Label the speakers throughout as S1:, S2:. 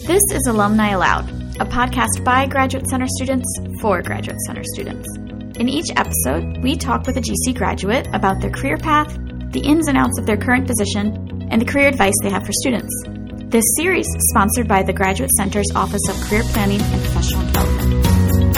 S1: This is Alumni Aloud, a podcast by Graduate Center students for Graduate Center students. In each episode, we talk with a GC graduate about their career path, the ins and outs of their current position, and the career advice they have for students. This series is sponsored by the Graduate Center's Office of Career Planning and Professional Development.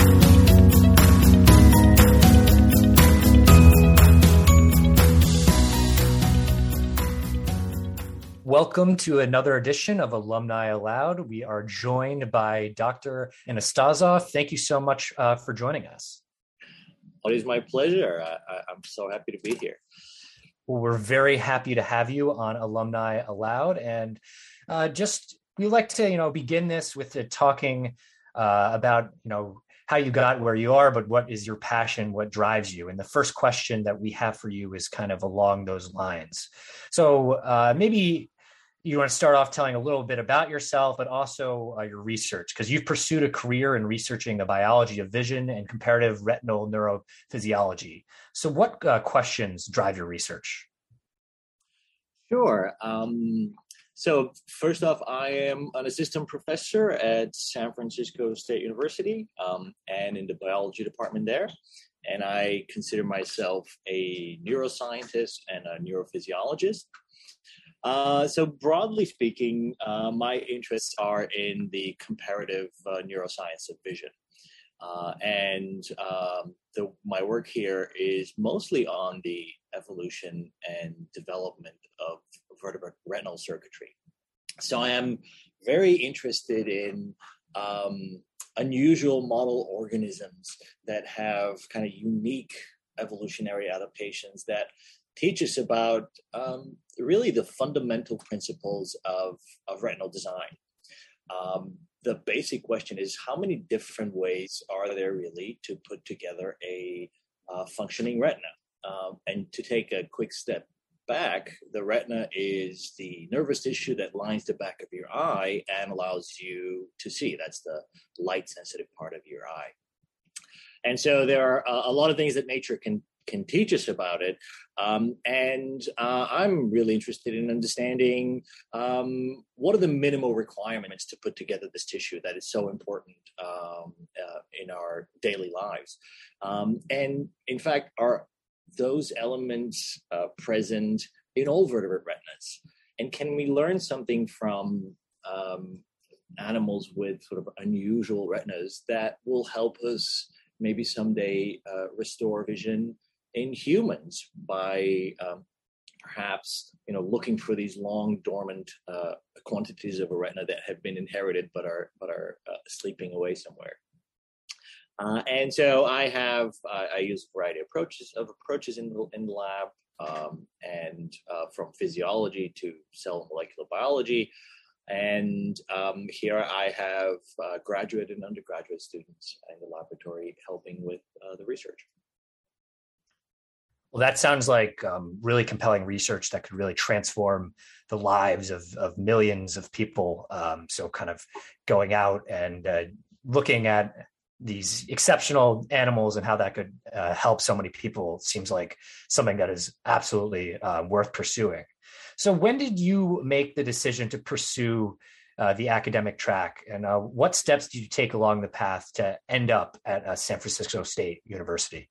S2: Welcome to another edition of Alumni Aloud. We are joined by Dr. Anastasov. Thank you so much for joining us.
S3: It is my pleasure. I'm so happy to be here.
S2: Well, we're very happy to have you on Alumni Aloud. And we like to, begin this with talking about, how you got where you are, but what is your passion, what drives you? And the first question that we have for you is kind of along those lines. So maybe you want to start off telling a little bit about yourself, but also your research, because you've pursued a career in researching the biology of vision and comparative retinal neurophysiology. So what questions drive your research?
S3: Sure. So first off, I am an assistant professor at San Francisco State University and in the biology department there. And I consider myself a neuroscientist and a neurophysiologist. So broadly speaking, my interests are in the comparative neuroscience of vision. My work here is mostly on the evolution and development of vertebrate retinal circuitry. So I am very interested in unusual model organisms that have kind of unique evolutionary adaptations that teach us about really the fundamental principles of retinal design. The basic question is, how many different ways are there really to put together a functioning retina? And to take a quick step back, the retina is the nervous tissue that lines the back of your eye and allows you to see. That's the light-sensitive part of your eye. And so there are a lot of things that nature can teach us about it. I'm really interested in understanding what are the minimal requirements to put together this tissue that is so important in our daily lives. And in fact, are those elements present in all vertebrate retinas? And can we learn something from animals with sort of unusual retinas that will help us maybe someday restore vision in humans by perhaps looking for these long dormant quantities of a retina that have been inherited but are sleeping away somewhere. And so I use a variety of approaches in the lab, and from physiology to cell molecular biology. And here I have graduate and undergraduate students in the laboratory helping with the research.
S2: Well, that sounds like really compelling research that could really transform the lives of millions of people. So kind of going out and looking at these exceptional animals and how that could help so many people seems like something that is absolutely worth pursuing. So when did you make the decision to pursue the academic track, and what steps did you take along the path to end up at San Francisco State University?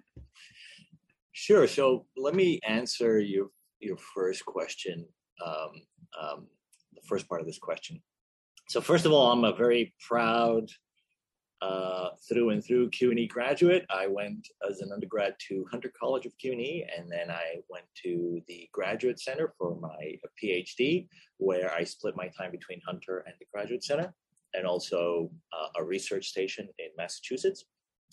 S3: Sure. So let me answer your first question, the first part of this question. So first of all, I'm a very proud through and through CUNY graduate. I went as an undergrad to Hunter College of CUNY, and then I went to the Graduate Center for my PhD, where I split my time between Hunter and the Graduate Center, and also a research station in Massachusetts.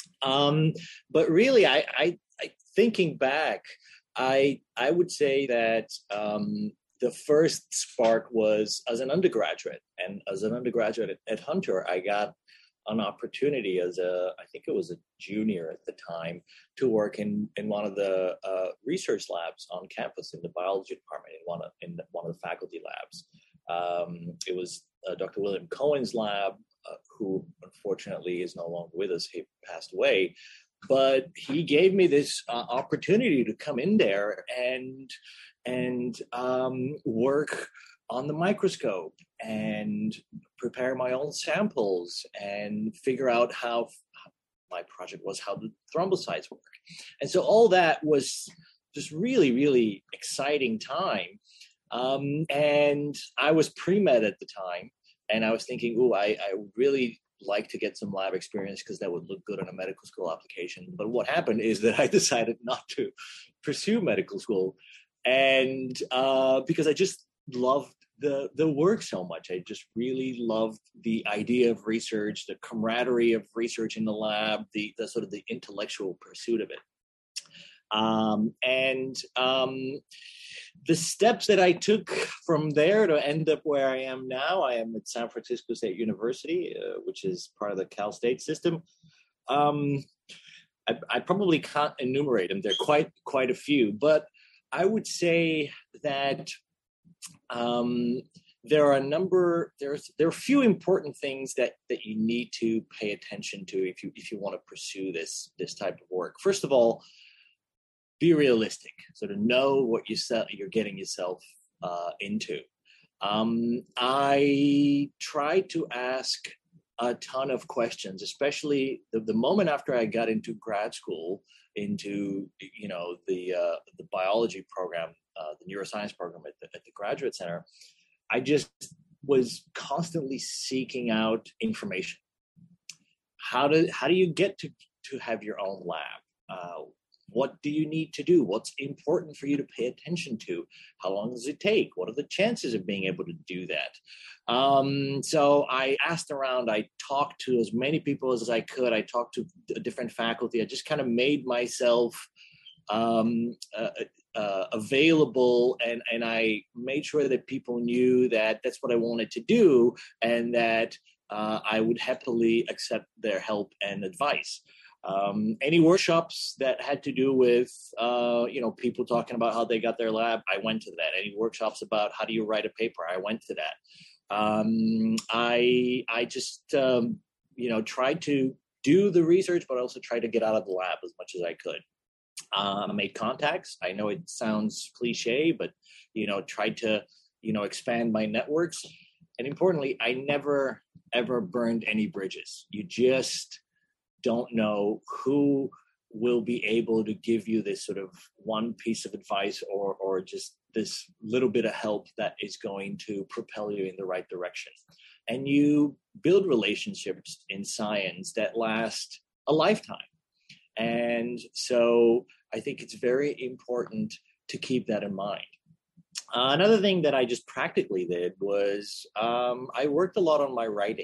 S3: But really, I thinking back, I would say that the first spark was as an undergraduate, and as an undergraduate at Hunter, I got an opportunity I think it was a junior at the time, to work in one of the research labs on campus in the biology department in one of the faculty labs. It was Dr. William Cohen's lab, who unfortunately is no longer with us. He passed away. But he gave me this opportunity to come in there and work on the microscope and prepare my own samples and figure out how my project was, how the thrombocytes work. And so all that was just really, really exciting time. And I was pre-med at the time, and I was thinking, I would really like to get some lab experience because that would look good on a medical school application. But what happened is that I decided not to pursue medical school, and because I just loved the work so much. I just really loved the idea of research, the camaraderie of research in the lab, the sort of the intellectual pursuit of it. The steps that I took from there to end up where I am now, I am at San Francisco State University, which is part of the Cal State system. I probably can't enumerate them. There are quite a few, but I would say that there are a few important things that you need to pay attention to if you want to pursue this type of work. First of all, be realistic, so to know what you're getting yourself into. I tried to ask a ton of questions, especially the moment after I got into grad school, into the biology program, the neuroscience program at the Graduate Center. I just was constantly seeking out information. How do you get to have your own lab? What do you need to do? What's important for you to pay attention to? How long does it take? What are the chances of being able to do that? So I asked around. I talked to as many people as I could. I talked to different faculty. I just kind of made myself available, and I made sure that people knew that that's what I wanted to do, and that I would happily accept their help and advice. Any workshops that had to do with, people talking about how they got their lab, I went to that. Any workshops about how do you write a paper, I went to that. I just, tried to do the research, but also tried to get out of the lab as much as I could. I made contacts. I know it sounds cliche, but, tried to, expand my networks. And importantly, I never, ever burned any bridges. You just don't know who will be able to give you this sort of one piece of advice or just this little bit of help that is going to propel you in the right direction. And you build relationships in science that last a lifetime. And so I think it's very important to keep that in mind. Another thing that I just practically did was I worked a lot on my writing.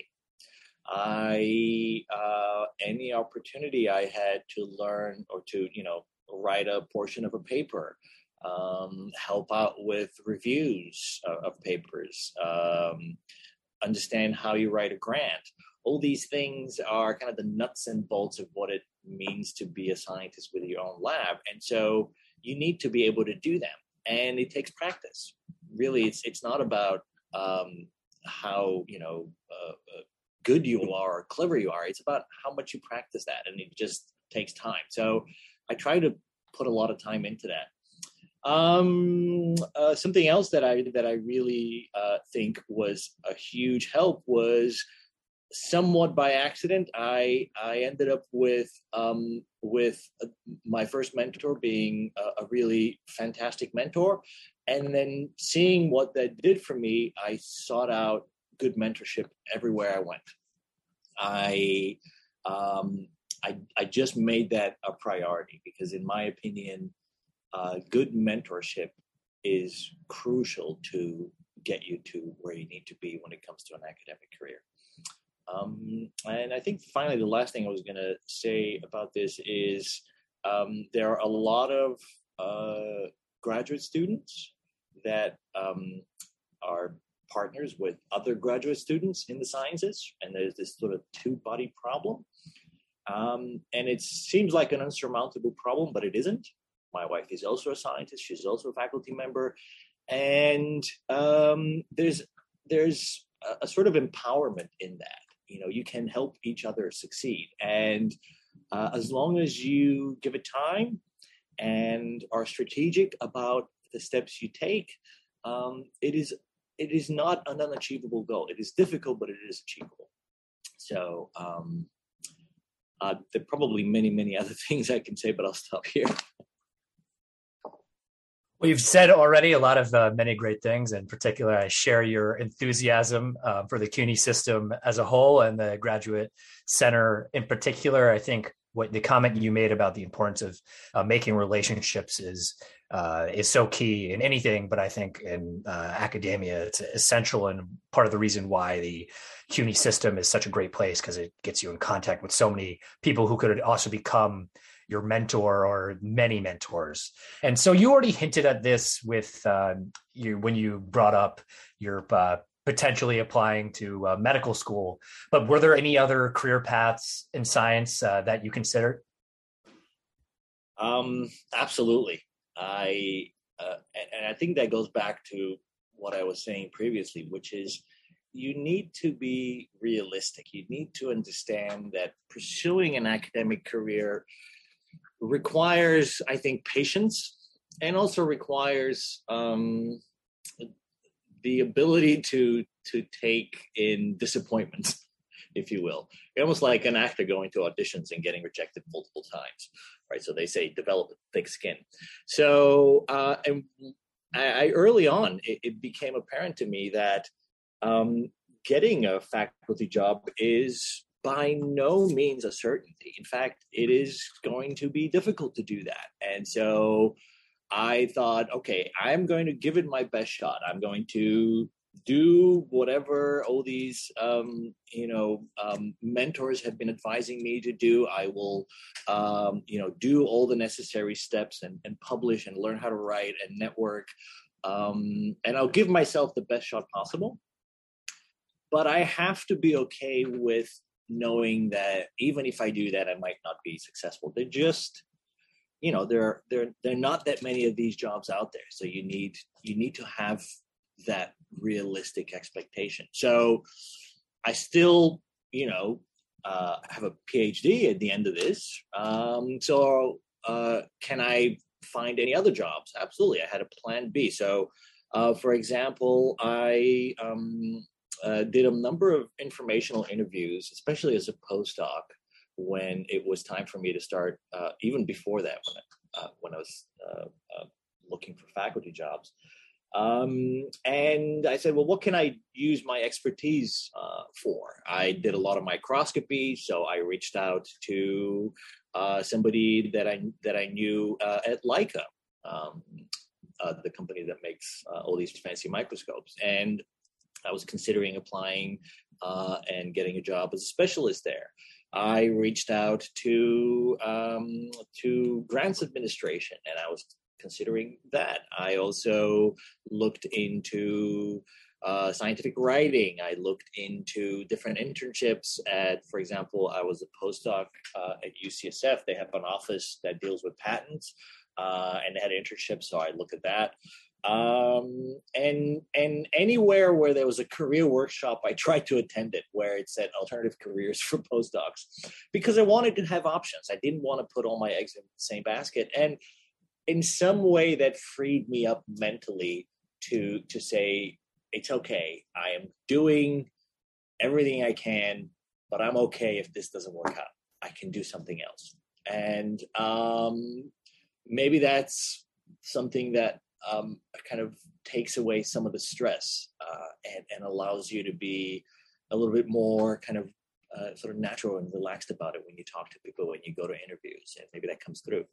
S3: Any opportunity I had to learn or to, write a portion of a paper, help out with reviews of papers, understand how you write a grant. All these things are kind of the nuts and bolts of what it means to be a scientist with your own lab. And so you need to be able to do them. And it takes practice. Really, it's not about how, good you are or clever you are. It's about how much you practice that, and it just takes time. So I try to put a lot of time into that. Something else that I really think was a huge help was somewhat by accident. I ended up with my first mentor being a really fantastic mentor, and then seeing what that did for me, I sought out good mentorship everywhere I went. I just made that a priority because, in my opinion, good mentorship is crucial to get you to where you need to be when it comes to an academic career. And I think finally, the last thing I was going to say about this is there are a lot of graduate students that are partners with other graduate students in the sciences, and there's this sort of two-body problem. And it seems like an unsurmountable problem, but it isn't. My wife is also a scientist. She's also a faculty member. And there's a sort of empowerment in that. You can help each other succeed. And as long as you give it time and are strategic about the steps you take, it is it is not an unachievable goal. It is difficult, but it is achievable. So there are probably many, many other things I can say, but I'll stop here.
S2: Well, you've said already a lot of many great things. In particular, I share your enthusiasm for the CUNY system as a whole and the Graduate Center in particular. I think what the comment you made about the importance of making relationships is so key in anything, but I think in academia, it's essential and part of the reason why the CUNY system is such a great place, because it gets you in contact with so many people who could also become your mentor or many mentors. And so you already hinted at this with you when you brought up your potentially applying to medical school, but were there any other career paths in science that you considered?
S3: Absolutely. And I think that goes back to what I was saying previously, which is you need to be realistic. You need to understand that pursuing an academic career requires, I think, patience, and also requires the ability to take in disappointment, if you will. Almost like an actor going to auditions and getting rejected multiple times, right? So they say develop a thick skin. So and I early on, it became apparent to me that getting a faculty job is by no means a certainty. In fact, it is going to be difficult to do that. And so I thought, okay, I'm going to give it my best shot. I'm going to do whatever all these, mentors have been advising me to do. I will, do all the necessary steps and publish and learn how to write and network. And I'll give myself the best shot possible. But I have to be okay with knowing that even if I do that, I might not be successful. They're just, there are not that many of these jobs out there. So you need to have that realistic expectation. So I still, have a PhD at the end of this. So can I find any other jobs? Absolutely. I had a plan B. So, for example, I did a number of informational interviews, especially as a postdoc, when it was time for me to start, even before that, when I was looking for faculty jobs. And I said, well, what can I use my expertise for? I did a lot of microscopy, so I reached out to somebody that I knew at Leica, the company that makes all these fancy microscopes, and I was considering applying and getting a job as a specialist there. I reached out to grants administration, and I was considering that. I also looked into scientific writing. I looked into different internships at, for example, I was a postdoc at UCSF. They have an office that deals with patents, and they had internships, so I looked at that. And anywhere where there was a career workshop, I tried to attend it, where it said alternative careers for postdocs, because I wanted to have options. I didn't want to put all my eggs in the same basket. And in some way that freed me up mentally to say, it's okay. I am doing everything I can, but I'm okay if this doesn't work out. I can do something else. And maybe that's something that kind of takes away some of the stress and allows you to be a little bit more kind of sort of natural and relaxed about it when you talk to people, when you go to interviews, and maybe that comes through.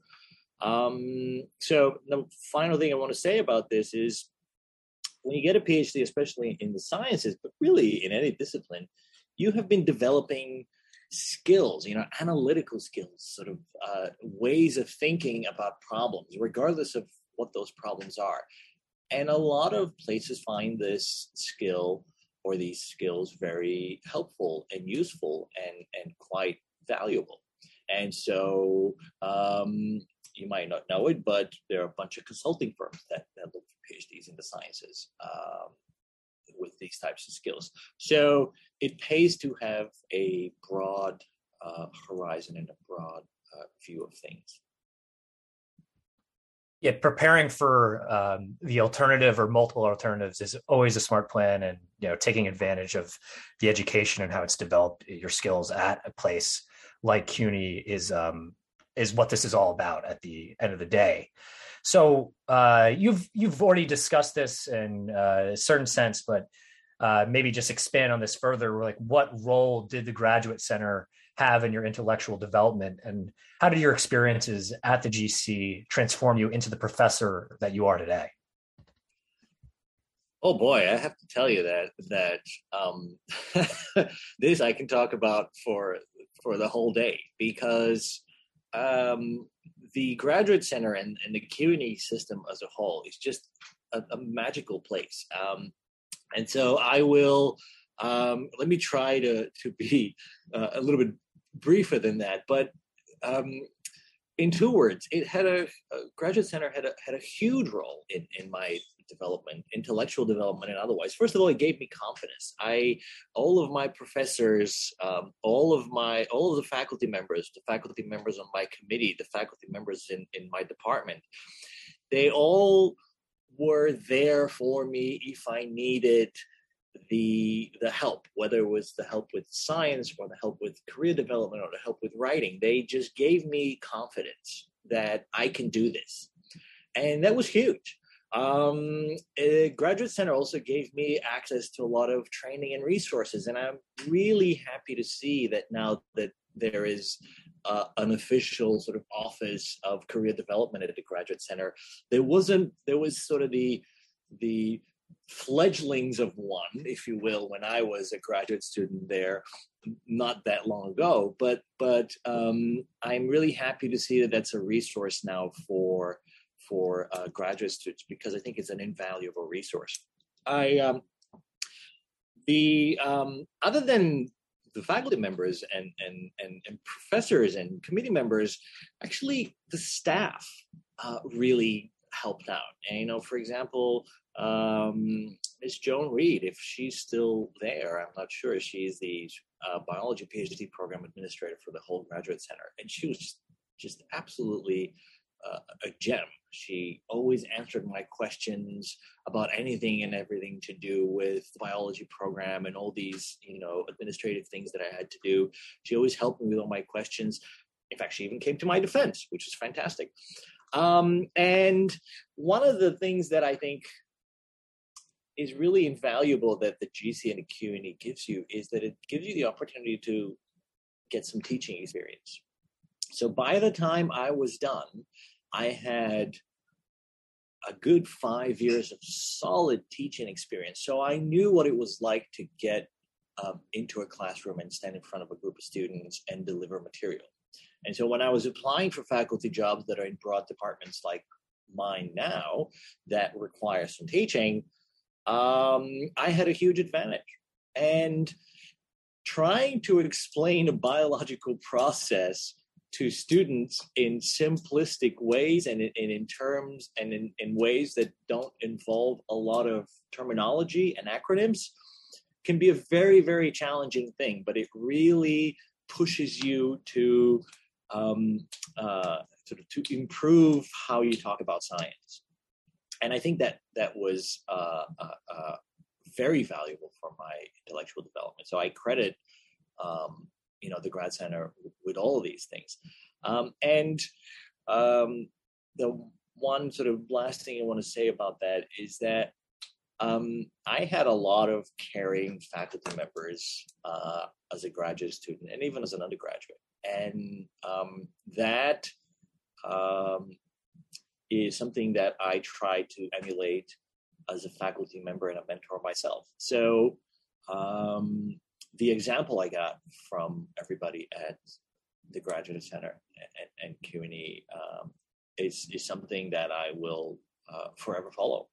S3: So the final thing I want to say about this is when you get a PhD, especially in the sciences, but really in any discipline, you have been developing skills, analytical skills, sort of ways of thinking about problems, regardless of what those problems are. And a lot of places find this skill or these skills very helpful and useful and quite valuable. And so you might not know it, but there are a bunch of consulting firms that look for PhDs in the sciences with these types of skills. So it pays to have a broad horizon and a broad view of things.
S2: Yeah, preparing for the alternative or multiple alternatives is always a smart plan, and taking advantage of the education and how it's developed your skills at a place like CUNY is what this is all about at the end of the day. So you've already discussed this in a certain sense, but maybe just expand on this further. Like, what role did the Graduate Center have in your intellectual development, and how did your experiences at the GC transform you into the professor that you are today?
S3: Oh boy, I have to tell you that this I can talk about for the whole day, because the Graduate Center and the CUNY system as a whole is just a magical place. And so I will let me try to be a little bit briefer than that, but in 2 words, it had a Graduate Center had a huge role in my development, intellectual development, and otherwise. First of all, it gave me confidence. All of my professors, all of the faculty members, the faculty members on my committee, the faculty members in my department, they all were there for me if I needed the help, whether it was the help with science or the help with career development or the help with writing. They just gave me confidence that I can do this. And that was huge. Graduate Center also gave me access to a lot of training and resources. And I'm really happy to see that now that there is an official sort of office of career development at the Graduate Center. There was sort of the fledglings of one, if you will, when I was a graduate student there not that long ago. But I'm really happy to see that that's a resource now for graduate students, because I think it's an invaluable resource. Other than the faculty members and professors and committee members, actually the staff really helped out. And, for example, Ms. Joan Reed, if she's still there, I'm not sure. She's the biology PhD program administrator for the whole Graduate Center. And she was just absolutely a gem. She always answered my questions about anything and everything to do with the biology program and all these, administrative things that I had to do. She always helped me with all my questions. In fact, she even came to my defense, which is fantastic. And one of the things that I think is really invaluable that the GC and the CUNY gives you is that it gives you the opportunity to get some teaching experience. So by the time I was done, I had a good 5 years of solid teaching experience. So I knew what it was like to get into a classroom and stand in front of a group of students and deliver material. And so when I was applying for faculty jobs that are in broad departments like mine now that require some teaching, I had a huge advantage. And trying to explain a biological process to students in simplistic ways and in terms and in ways that don't involve a lot of terminology and acronyms can be a very, very challenging thing, but it really pushes you to to improve how you talk about science. And I think that was very valuable for my intellectual development. So I credit the Grad Center with all of these things. The one sort of last thing I want to say about that is that I had a lot of caring faculty members as a graduate student and even as an undergraduate. And that is something that I try to emulate as a faculty member and a mentor myself. So the example I got from everybody at the Graduate Center and CUNY is something that I will forever follow.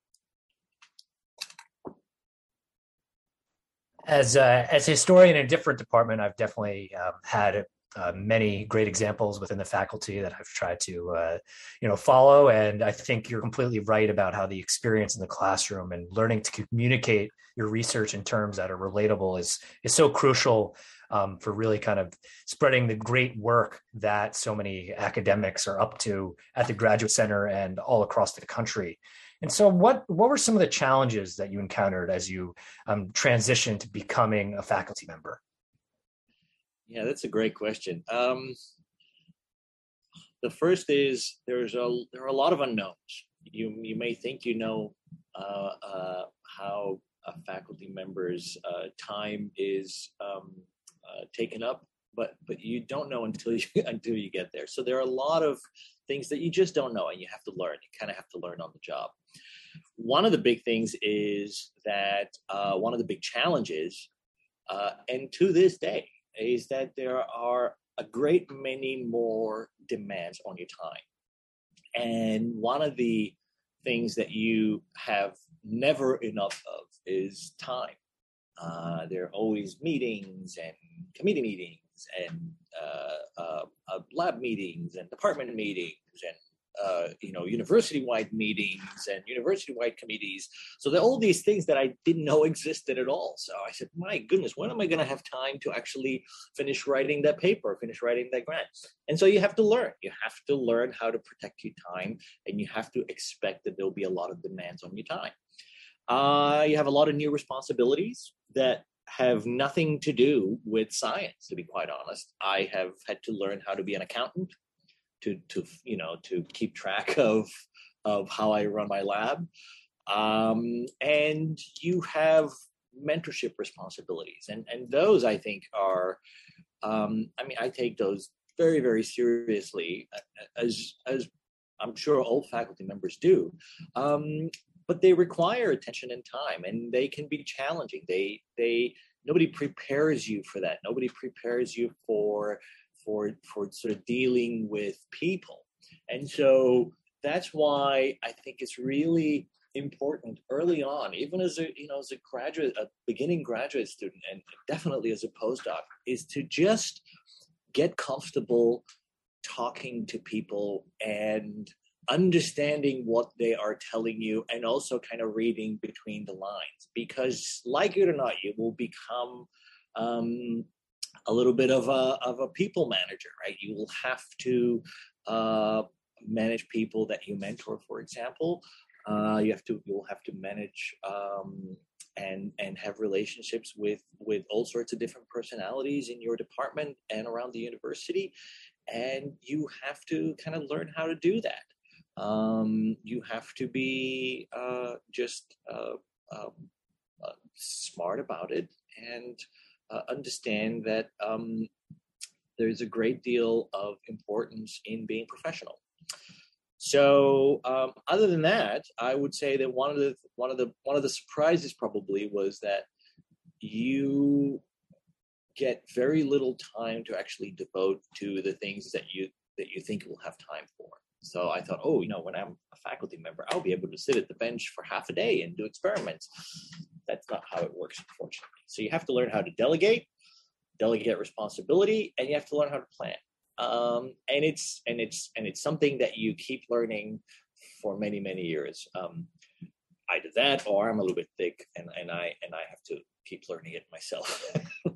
S2: As a historian in a different department, I've definitely had many great examples within the faculty that I've tried to, follow. And I think you're completely right about how the experience in the classroom and learning to communicate your research in terms that are relatable is so crucial for really kind of spreading the great work that so many academics are up to at the Graduate Center and all across the country. And so what were some of the challenges that you encountered as you transitioned to becoming a faculty member?
S3: Yeah, that's a great question. The first is there are a lot of unknowns. You may think you know how a faculty member's time is taken up, but you don't know until you get there. So there are a lot of things that you just don't know, and you have to learn. You kind of have to learn on the job. One of the big things is that one of the big challenges, and to this day, is that there are a great many more demands on your time. And one of the things that you have never enough of is time. There are always meetings and committee meetings and lab meetings and department meetings and university-wide meetings and university-wide committees. So there are all these things that I didn't know existed at all. So I said, my goodness, when am I going to have time to actually finish writing that paper, finish writing that grant? And so you have to learn. You have to learn how to protect your time, and you have to expect that there'll be a lot of demands on your time. You have a lot of new responsibilities that have nothing to do with science, to be quite honest. I have had to learn how to be an accountant, to keep track of how I run my lab. And you have mentorship responsibilities. And those, I think, are, I take those very, very seriously, as I'm sure all faculty members do. But they require attention and time, and they can be challenging. Nobody prepares you for that. Nobody prepares you for sort of dealing with people. And so that's why I think it's really important early on, even as a graduate, a beginning graduate student, and definitely as a postdoc, is to just get comfortable talking to people and understanding what they are telling you, and also kind of reading between the lines, because like it or not, you will become a little bit of a people manager, right? You will have to manage people that you mentor, for example. You will have to manage and have relationships with all sorts of different personalities in your department and around the university, and you have to kind of learn how to do that. You have to be just smart about it, and understand that there's a great deal of importance in being professional. So, other than that, I would say that one of the surprises probably was that you get very little time to actually devote to the things that you think you'll have time for. So I thought, when I'm a faculty member, I'll be able to sit at the bench for half a day and do experiments. That's not how it works, unfortunately. So you have to learn how to delegate responsibility, and you have to learn how to plan. And it's something that you keep learning for many, many years. Either that, or I'm a little bit thick, and I have to keep learning it myself.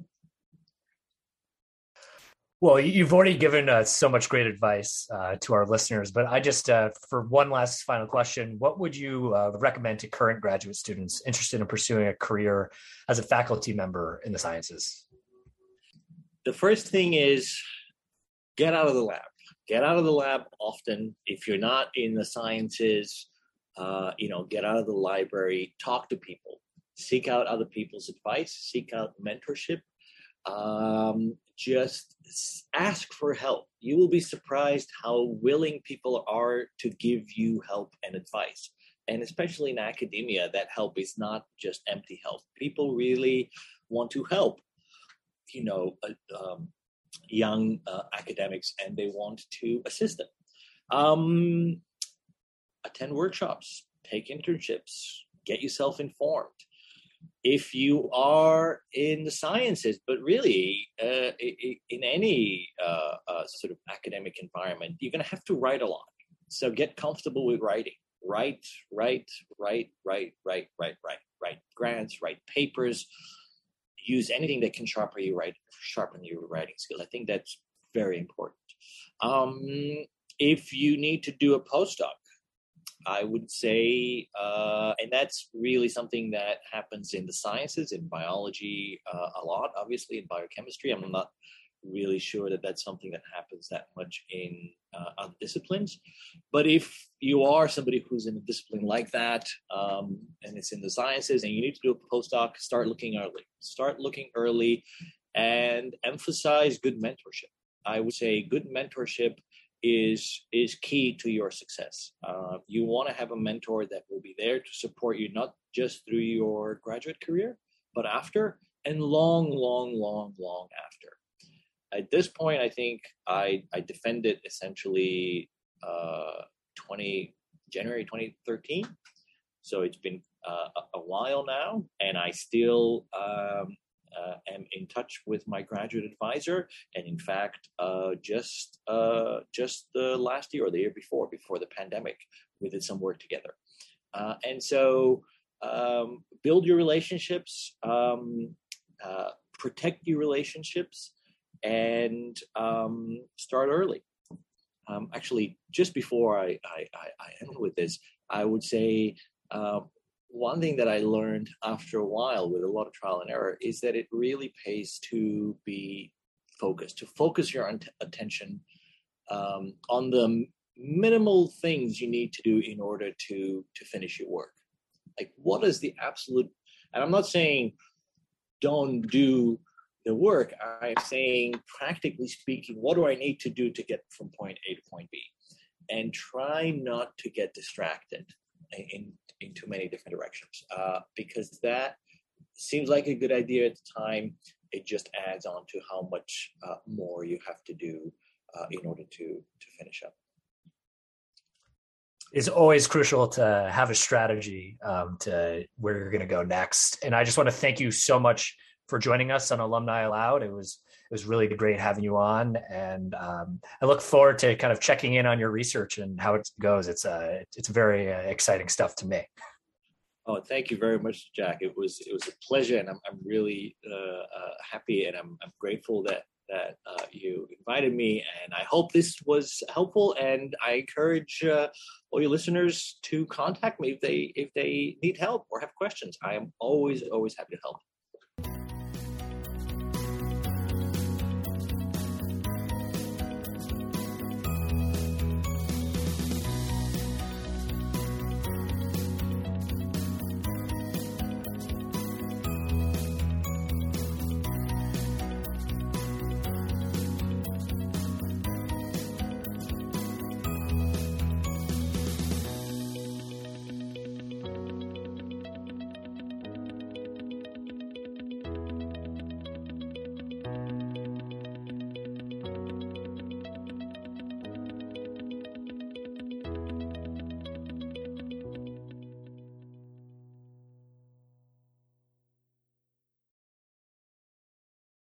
S2: Well, you've already given so much great advice to our listeners, but I just, for one last final question, what would you recommend to current graduate students interested in pursuing a career as a faculty member in the sciences?
S3: The first thing is get out of the lab. Get out of the lab often. If you're not in the sciences, get out of the library, talk to people, seek out other people's advice, seek out mentorship. Just ask for help. You will be surprised how willing people are to give you help and advice. And especially in academia, that help is not just empty help. People really want to help, young academics, and they want to assist them. Attend workshops, take internships, get yourself informed. If you are in the sciences, but really in any sort of academic environment, you're going to have to write a lot. So get comfortable with writing. Write grants, write papers, use anything that can sharpen your writing skills. I think that's very important. If you need to do a postdoc, I would say, and that's really something that happens in the sciences, in biology a lot, obviously in biochemistry. I'm not really sure that that's something that happens that much in other disciplines. But if you are somebody who's in a discipline like that, and it's in the sciences and you need to do a postdoc, start looking early and emphasize good mentorship. I would say good mentorship is key to your success. You want to have a mentor that will be there to support you, not just through your graduate career, but after, and long after. At this point, I think I defended essentially January 2013. So it's been a while now, and I still am in touch with my graduate advisor. And in fact, just the last year or the year before the pandemic, we did some work together. And so build your relationships, protect your relationships, and start early. Actually, just before I end with this, I would say one thing that I learned after a while with a lot of trial and error is that it really pays to be focused, to focus your attention on the minimal things you need to do in order to finish your work. Like, what is the absolute, and I'm not saying don't do the work, I'm saying, practically speaking, what do I need to do to get from point A to point B? And try not to get distracted in too many different directions, because that seems like a good idea at the time. It just adds on to how much more you have to do in order to finish up.
S2: It's always crucial to have a strategy to where you're going to go next. And I just want to thank you so much for joining us on Alumni Aloud. It was really great having you on, and I look forward to kind of checking in on your research and how it goes. It's very exciting stuff to me.
S3: Oh, thank you very much, Jack. It was a pleasure, and I'm really happy, and I'm grateful that you invited me, and I hope this was helpful. And I encourage all your listeners to contact me if they need help or have questions. I am always happy to help.